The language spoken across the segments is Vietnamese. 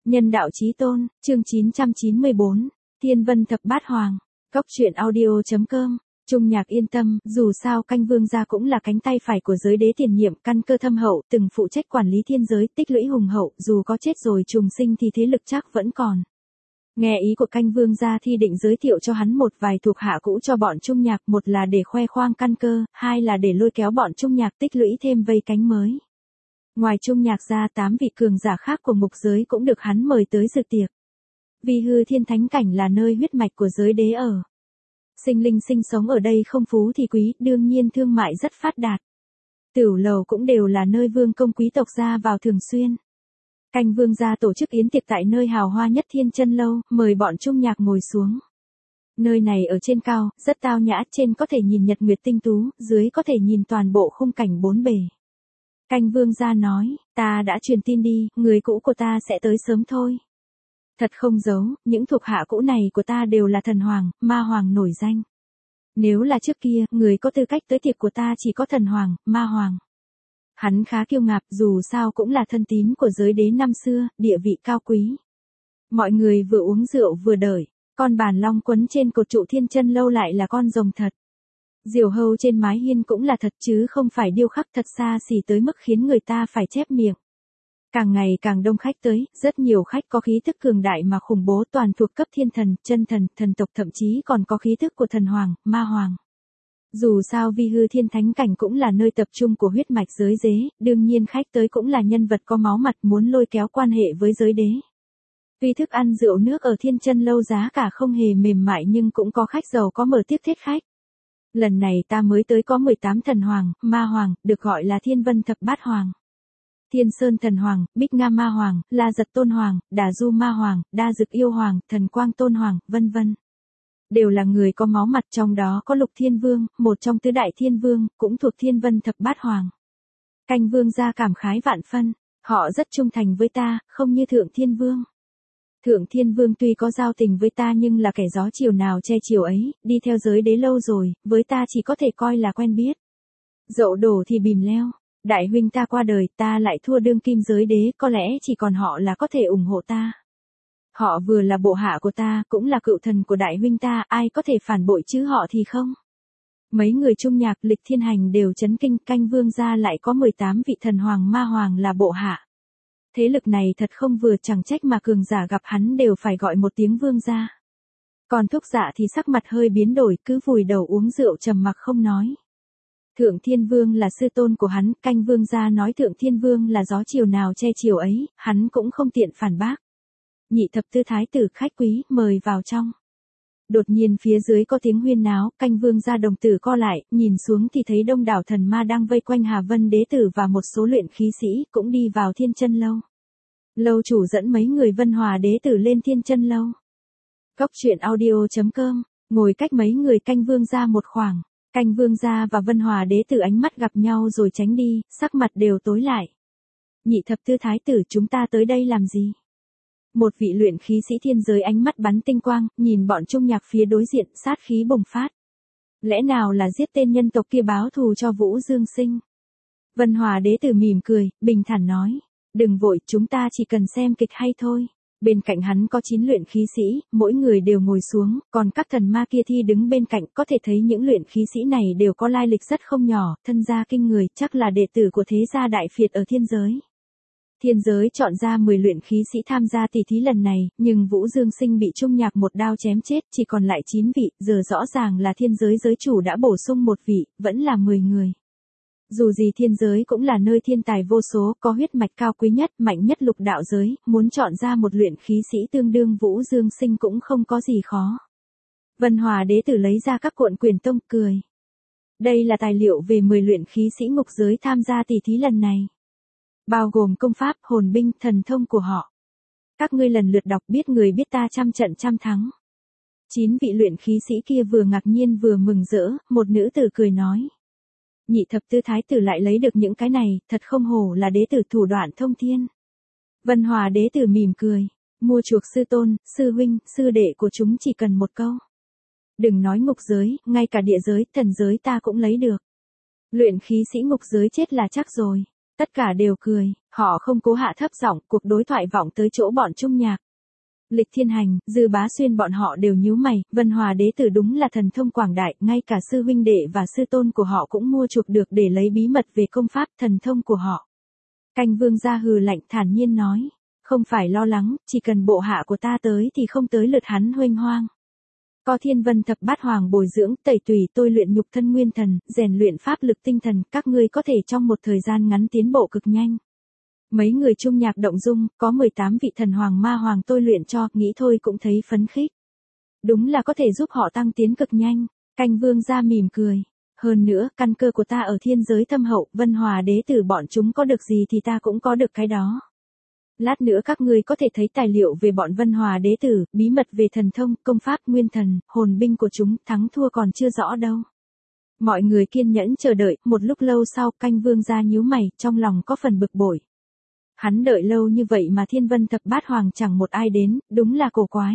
Nhân đạo chí tôn, chương 994, Thiên Vân Thập Bát Hoàng, Cốc truyện audio.com. Trung Nhạc yên tâm, dù sao Canh Vương gia cũng là cánh tay phải của giới đế tiền nhiệm, căn cơ thâm hậu, từng phụ trách quản lý thiên giới, tích lũy hùng hậu, dù có chết rồi trùng sinh thì thế lực chắc vẫn còn. Nghe ý của Canh Vương gia thì định giới thiệu cho hắn một vài thuộc hạ cũ cho bọn Trung Nhạc, một là để khoe khoang căn cơ, hai là để lôi kéo bọn Trung Nhạc tích lũy thêm vây cánh mới. Ngoài Trung Nhạc ra 8 vị cường giả khác của ngục giới cũng được hắn mời tới dự tiệc. Vi hư thiên thánh cảnh là nơi huyết mạch của giới đế ở. Sinh linh sinh sống ở đây không phú thì quý, đương nhiên thương mại rất phát đạt. Tửu lầu cũng đều là nơi vương công quý tộc ra vào thường xuyên. Canh Vương gia tổ chức yến tiệc tại nơi hào hoa nhất Thiên Chân Lâu, mời bọn Trung Nhạc ngồi xuống. Nơi này ở trên cao, rất tao nhã, trên có thể nhìn nhật nguyệt tinh tú, dưới có thể nhìn toàn bộ khung cảnh bốn bề. Canh Vương gia nói, ta đã truyền tin đi, người cũ của ta sẽ tới sớm thôi. Thật không giấu, những thuộc hạ cũ này của ta đều là thần hoàng, ma hoàng nổi danh. Nếu là trước kia, người có tư cách tới tiệc của ta chỉ có thần hoàng, ma hoàng. Hắn khá kiêu ngạo, dù sao cũng là thân tín của giới đế năm xưa, địa vị cao quý. Mọi người vừa uống rượu vừa đợi, con bàn long quấn trên cột trụ Thiên Chân Lâu lại là con rồng thật. Diều hâu trên mái hiên cũng là thật chứ không phải điêu khắc, thật xa xỉ tới mức khiến người ta phải chép miệng. Càng ngày càng đông khách tới, rất nhiều khách có khí thức cường đại mà khủng bố, toàn thuộc cấp thiên thần, chân thần, thần tộc, thậm chí còn có khí thức của thần hoàng, ma hoàng. Dù sao vi hư thiên thánh cảnh cũng là nơi tập trung của huyết mạch giới đế, đương nhiên khách tới cũng là nhân vật có máu mặt muốn lôi kéo quan hệ với giới đế. Tuy thức ăn rượu nước ở Thiên Chân Lâu giá cả không hề mềm mại nhưng cũng có khách giàu có mở tiếp thiết khách. Lần này ta mới tới có 18 thần hoàng, ma hoàng, được gọi là Thiên Vân Thập Bát Hoàng. Thiên Sơn Thần Hoàng, Bích Nga Ma Hoàng, La Giật Tôn Hoàng, Đà Du Ma Hoàng, Đa Dực Yêu Hoàng, Thần Quang Tôn Hoàng, vân vân. Đều là người có máu mặt, trong đó có Lục Thiên Vương, một trong tứ đại thiên vương, cũng thuộc Thiên Vân Thập Bát Hoàng. Canh Vương gia cảm khái vạn phân, họ rất trung thành với ta, không như Thượng Thiên Vương. Thượng Thiên Vương tuy có giao tình với ta nhưng là kẻ gió chiều nào che chiều ấy, đi theo giới đế lâu rồi, với ta chỉ có thể coi là quen biết. Dậu đổ thì bìm leo, đại huynh ta qua đời, ta lại thua đương kim giới đế, có lẽ chỉ còn họ là có thể ủng hộ ta. Họ vừa là bộ hạ của ta, cũng là cựu thần của đại huynh ta, ai có thể phản bội chứ họ thì không. Mấy người Trung Nhạc, Lịch Thiên Hành đều chấn kinh, Canh Vương gia lại có 18 vị thần hoàng ma hoàng là bộ hạ. Thế lực này thật không vừa, chẳng trách mà cường giả gặp hắn đều phải gọi một tiếng vương gia. Còn Thúc Dạ thì sắc mặt hơi biến đổi, cứ vùi đầu uống rượu trầm mặc không nói. Thượng Thiên Vương là sư tôn của hắn, Canh Vương gia nói Thượng Thiên Vương là gió chiều nào che chiều ấy, hắn cũng không tiện phản bác. Nhị thập tư thái tử khách quý, mời vào trong. Đột nhiên phía dưới có tiếng huyên náo, Canh Vương gia đồng tử co lại, nhìn xuống thì thấy đông đảo thần ma đang vây quanh Hà Vân đế tử và một số luyện khí sĩ, cũng đi vào Thiên Chân Lâu. Lâu chủ dẫn mấy người Vân Hòa đế tử lên Thiên Chân Lâu. Cốc truyện audio.com, ngồi cách mấy người Canh Vương gia một khoảng. Canh Vương gia và Vân Hòa đế tử ánh mắt gặp nhau rồi tránh đi, sắc mặt đều tối lại. Nhị thập tư thái tử, chúng ta tới đây làm gì? Một vị luyện khí sĩ thiên giới ánh mắt bắn tinh quang, nhìn bọn Trung Nhạc phía đối diện, sát khí bùng phát. Lẽ nào là giết tên nhân tộc kia báo thù cho Vũ Dương Sinh? Vân Hòa đế tử mỉm cười, bình thản nói. Đừng vội, chúng ta chỉ cần xem kịch hay thôi. Bên cạnh hắn có 9 luyện khí sĩ, mỗi người đều ngồi xuống, còn các thần ma kia thi đứng bên cạnh, có thể thấy những luyện khí sĩ này đều có lai lịch rất không nhỏ, thân gia kinh người, chắc là đệ tử của thế gia đại phiệt ở thiên giới. Thiên giới chọn ra 10 luyện khí sĩ tham gia tỷ thí lần này, nhưng Vũ Dương Sinh bị Trung Nhạc một đao chém chết, chỉ còn lại 9 vị, giờ rõ ràng là thiên giới giới chủ đã bổ sung một vị, vẫn là 10 người. Dù gì thiên giới cũng là nơi thiên tài vô số, có huyết mạch cao quý nhất, mạnh nhất lục đạo giới, muốn chọn ra một luyện khí sĩ tương đương Vũ Dương Sinh cũng không có gì khó. Vân Hòa đế tử lấy ra các cuộn quyển tông, cười. Đây là tài liệu về 10 luyện khí sĩ ngục giới tham gia tỷ thí lần này. Bao gồm công pháp, hồn binh, thần thông của họ. Các ngươi lần lượt đọc, biết người biết ta, trăm trận trăm thắng. 9 vị luyện khí sĩ kia vừa ngạc nhiên vừa mừng rỡ, một nữ tử cười nói. Nhị thập tư thái tử lại lấy được những cái này, thật không hổ là đế tử thủ đoạn thông thiên. Vân Hòa đế tử mỉm cười, mua chuộc sư tôn, sư huynh, sư đệ của chúng chỉ cần một câu. Đừng nói ngục giới, ngay cả địa giới, thần giới ta cũng lấy được. Luyện khí sĩ ngục giới chết là chắc rồi. Tất cả đều cười, họ không cố hạ thấp giọng, cuộc đối thoại vọng tới chỗ bọn Trung Nhạc. Lịch Thiên Hành, Dư Bá Xuyên bọn họ đều nhíu mày, Vân Hòa đế tử đúng là thần thông quảng đại, ngay cả sư huynh đệ và sư tôn của họ cũng mua chuộc được để lấy bí mật về công pháp thần thông của họ. Canh Vương gia hừ lạnh thản nhiên nói, không phải lo lắng, chỉ cần bộ hạ của ta tới thì không tới lượt hắn huênh hoang. Có Thiên Vân Thập Bát Hoàng bồi dưỡng, tẩy tùy tôi luyện nhục thân nguyên thần, rèn luyện pháp lực tinh thần, các ngươi có thể trong một thời gian ngắn tiến bộ cực nhanh. Mấy người Trung Nhạc động dung, có 18 vị thần hoàng ma hoàng tôi luyện cho, nghĩ thôi cũng thấy phấn khích. Đúng là có thể giúp họ tăng tiến cực nhanh. Canh Vương gia mỉm cười. Hơn nữa, căn cơ của ta ở thiên giới thâm hậu, Vân Hòa đế tử bọn chúng có được gì thì ta cũng có được cái đó. Lát nữa các ngươi có thể thấy tài liệu về bọn Vân Hòa đế tử, bí mật về thần thông, công pháp, nguyên thần, hồn binh của chúng, thắng thua còn chưa rõ đâu. Mọi người kiên nhẫn chờ đợi, một lúc lâu sau, Canh Vương gia nhíu mày, trong lòng có phần bực bội. Hắn đợi lâu như vậy mà Thiên Vân Thập Bát Hoàng chẳng một ai đến, đúng là cổ quái.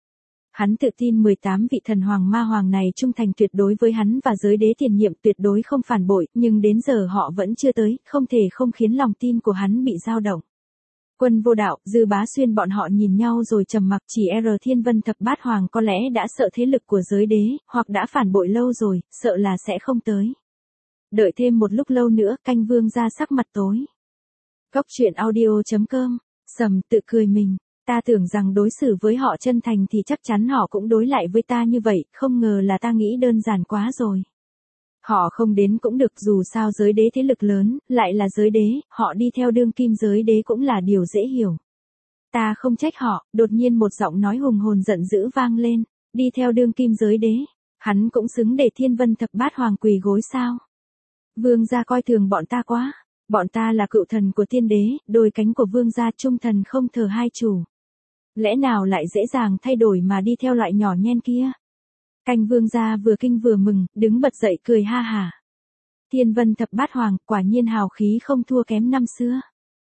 Hắn tự tin 18 vị thần hoàng ma hoàng này trung thành tuyệt đối với hắn và giới đế tiền nhiệm tuyệt đối không phản bội, nhưng đến giờ họ vẫn chưa tới, không thể không khiến lòng tin của hắn bị dao động. Quân Vô Đạo, Dư Bá Xuyên bọn họ nhìn nhau rồi trầm mặc, chỉ Thiên Vân Thập Bát Hoàng có lẽ đã sợ thế lực của giới đế, hoặc đã phản bội lâu rồi, sợ là sẽ không tới. Đợi thêm một lúc lâu nữa, Canh Vương ra sắc mặt tối. Cốc truyện audio.com, Sầm tự cười mình, ta tưởng rằng đối xử với họ chân thành thì chắc chắn họ cũng đối lại với ta như vậy, không ngờ là ta nghĩ đơn giản quá rồi. Họ không đến cũng được, dù sao giới đế thế lực lớn, lại là giới đế, họ đi theo đương kim giới đế cũng là điều dễ hiểu. Ta không trách họ, đột nhiên một giọng nói hùng hồn giận dữ vang lên, đi theo đương kim giới đế, hắn cũng xứng để Thiên Vân Thập Bát Hoàng quỳ gối sao? Vương gia coi thường bọn ta quá, bọn ta là cựu thần của tiên đế, đôi cánh của vương gia trung thần không thờ hai chủ. Lẽ nào lại dễ dàng thay đổi mà đi theo loại nhỏ nhen kia? Canh Vương gia vừa kinh vừa mừng, đứng bật dậy cười ha hả. Thiên Vân Thập Bát Hoàng, quả nhiên hào khí không thua kém năm xưa.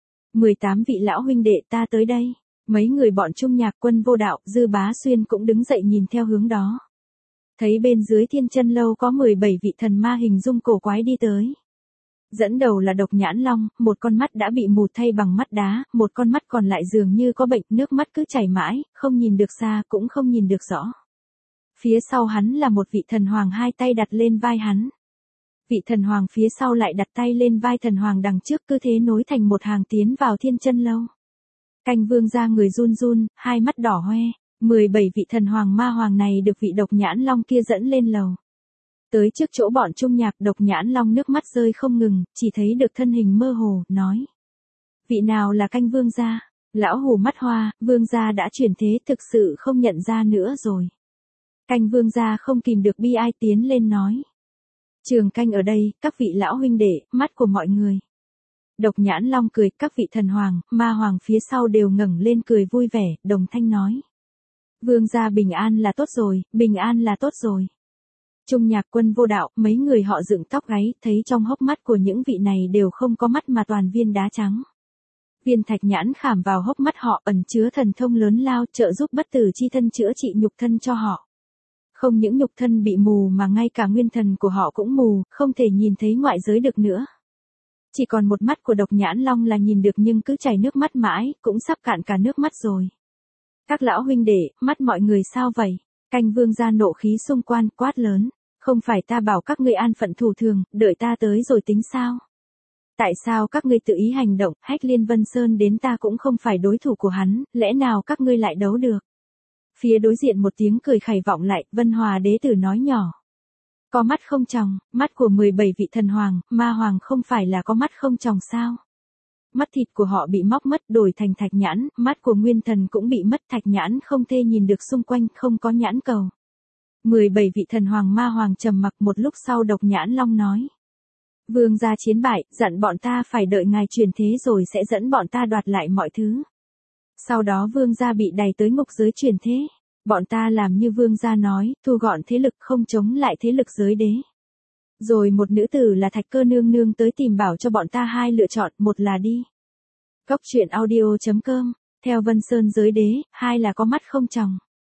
18 vị lão huynh đệ ta tới đây. Mấy người bọn Trung Nhạc, Quân Vô Đạo, Dư Bá Xuyên cũng đứng dậy nhìn theo hướng đó. Thấy bên dưới Thiên Chân Lâu có 17 vị thần ma hình dung cổ quái đi tới. Dẫn đầu là Độc Nhãn Long, một con mắt đã bị mù thay bằng mắt đá, một con mắt còn lại dường như có bệnh, nước mắt cứ chảy mãi, không nhìn được xa cũng không nhìn được rõ. Phía sau hắn là một vị thần hoàng, hai tay đặt lên vai hắn. Vị thần hoàng phía sau lại đặt tay lên vai thần hoàng đằng trước, cứ thế nối thành một hàng tiến vào Thiên Chân Lâu. Canh Vương ra người run run, hai mắt đỏ hoe, 17 vị thần hoàng ma hoàng này được vị Độc Nhãn Long kia dẫn lên lầu. Tới trước chỗ bọn Trung Nhạc, Độc Nhãn Long nước mắt rơi không ngừng, chỉ thấy được thân hình mơ hồ, nói. Vị nào là Canh Vương gia? Lão hù mắt hoa, Vương gia đã chuyển thế, thực sự không nhận ra nữa rồi. Canh Vương gia không kìm được bi ai tiến lên nói. Trường Canh ở đây, các vị lão huynh đệ, mắt của mọi người. Độc Nhãn Long cười, các vị thần hoàng, ma hoàng phía sau đều ngẩng lên cười vui vẻ, đồng thanh nói. Vương gia bình an là tốt rồi, bình an là tốt rồi. Trung Nhạc, Quân Vô Đạo, mấy người họ dựng tóc gáy, thấy trong hốc mắt của những vị này đều không có mắt mà toàn viên đá trắng. Viên thạch nhãn khảm vào hốc mắt họ ẩn chứa thần thông lớn lao, trợ giúp bất tử chi thân chữa trị nhục thân cho họ. Không những nhục thân bị mù mà ngay cả nguyên thần của họ cũng mù, không thể nhìn thấy ngoại giới được nữa. Chỉ còn một mắt của Độc Nhãn Long là nhìn được nhưng cứ chảy nước mắt mãi, cũng sắp cạn cả nước mắt rồi. Các lão huynh đệ, mắt mọi người sao vậy? Canh Vương ra nộ khí xung quanh, quát lớn. Không phải ta bảo các ngươi an phận thủ thường, đợi ta tới rồi tính sao? Tại sao các ngươi tự ý hành động, Hách Liên Vân Sơn đến ta cũng không phải đối thủ của hắn, lẽ nào các ngươi lại đấu được? Phía đối diện một tiếng cười khẩy vọng lại, Vân Hòa đế tử nói nhỏ. Có mắt không tròng, mắt của 17 vị thần hoàng, ma hoàng không phải là có mắt không tròng sao? Mắt thịt của họ bị móc mất, đổi thành thạch nhãn, mắt của nguyên thần cũng bị mất, thạch nhãn không thể nhìn được xung quanh, không có nhãn cầu. 17 vị thần hoàng ma hoàng trầm mặc, một lúc sau Độc Nhãn Long nói. Vương gia chiến bại, dặn bọn ta phải đợi ngài chuyển thế rồi sẽ dẫn bọn ta đoạt lại mọi thứ. Sau đó vương gia bị đày tới ngục giới chuyển thế. Bọn ta làm như vương gia nói, thu gọn thế lực không chống lại thế lực giới đế. Rồi một nữ tử là Thạch Cơ nương nương tới tìm bảo cho bọn ta hai lựa chọn, một là đi. Cốc truyện audio.com, theo Vân Sơn giới đế, hai là có mắt không tròng.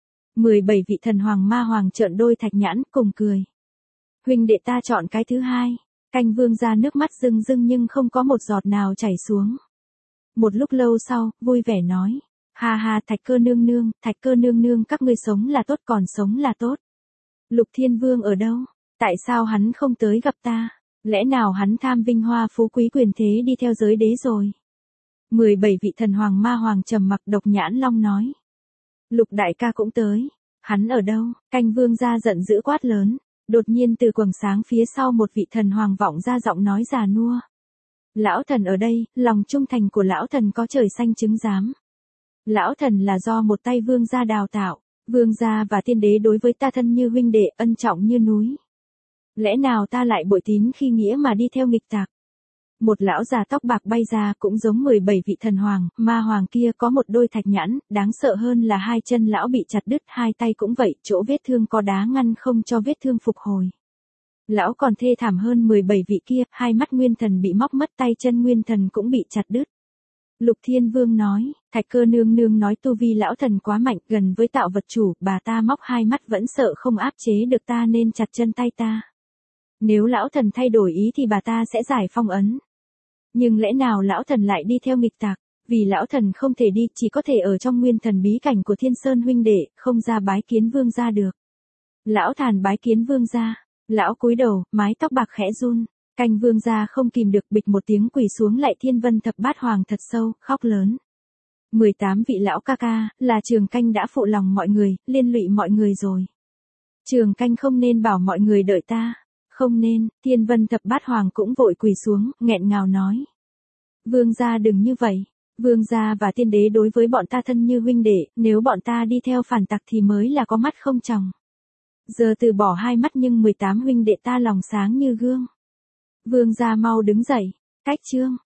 17 vị thần hoàng ma hoàng trợn đôi thạch nhãn, cùng cười. Huynh đệ ta chọn cái thứ hai. Canh vương gia nước mắt rưng rưng nhưng không có một giọt nào chảy xuống. Một lúc lâu sau, vui vẻ nói. Ha ha, Thạch Cơ nương nương các ngươi sống là tốt, còn sống là tốt. Lục Thiên Vương ở đâu? Tại sao hắn không tới gặp ta? Lẽ nào hắn tham vinh hoa phú quý quyền thế đi theo giới đế rồi? 17 vị thần hoàng ma hoàng trầm mặc. Độc Nhãn Long nói. Lục đại ca cũng tới. Hắn ở đâu? Canh vương gia giận dữ quát lớn. Đột nhiên từ quầng sáng phía sau một vị thần hoàng vọng ra giọng nói già nua. Lão thần ở đây, lòng trung thành của lão thần có trời xanh chứng giám. Lão thần là do một tay vương gia đào tạo. Vương gia và tiên đế đối với ta thân như huynh đệ, ân trọng như núi. Lẽ nào ta lại bội tín khi nghĩa mà đi theo nghịch tạc? Một lão già tóc bạc bay ra, cũng giống 17 vị thần hoàng, ma hoàng kia, có một đôi thạch nhãn, đáng sợ hơn là hai chân lão bị chặt đứt, hai tay cũng vậy, chỗ vết thương có đá ngăn không cho vết thương phục hồi. Lão còn thê thảm hơn 17 vị kia, hai mắt nguyên thần bị móc mất, tay chân nguyên thần cũng bị chặt đứt. Lục Thiên Vương nói, Thạch Cơ nương nương nói tu vi lão thần quá mạnh, gần với tạo vật chủ, bà ta móc hai mắt vẫn sợ không áp chế được ta nên chặt chân tay ta. Nếu lão thần thay đổi ý thì bà ta sẽ giải phong ấn. Nhưng lẽ nào lão thần lại đi theo nghịch tạc? Vì lão thần không thể đi, chỉ có thể ở trong nguyên thần bí cảnh của Thiên Sơn huynh đệ, không ra bái kiến vương gia được. Lão thàn bái kiến vương gia. Lão cúi đầu, mái tóc bạc khẽ run. Canh vương gia không kìm được, bịch một tiếng quỳ xuống lại Thiên Vân Thập Bát Hoàng thật sâu, khóc lớn. 18 vị lão ca ca, là Trường Canh đã phụ lòng mọi người, liên lụy mọi người rồi. Trường Canh không nên bảo mọi người đợi ta. Không nên. Thiên Vân Thập Bát Hoàng cũng vội quỳ xuống, nghẹn ngào nói. Vương gia đừng như vậy. Vương gia và tiên đế đối với bọn ta thân như huynh đệ, nếu bọn ta đi theo phản tặc thì mới là có mắt không tròng. Giờ từ bỏ hai mắt nhưng 18 huynh đệ ta lòng sáng như gương. Vương gia mau đứng dậy. Cách chương.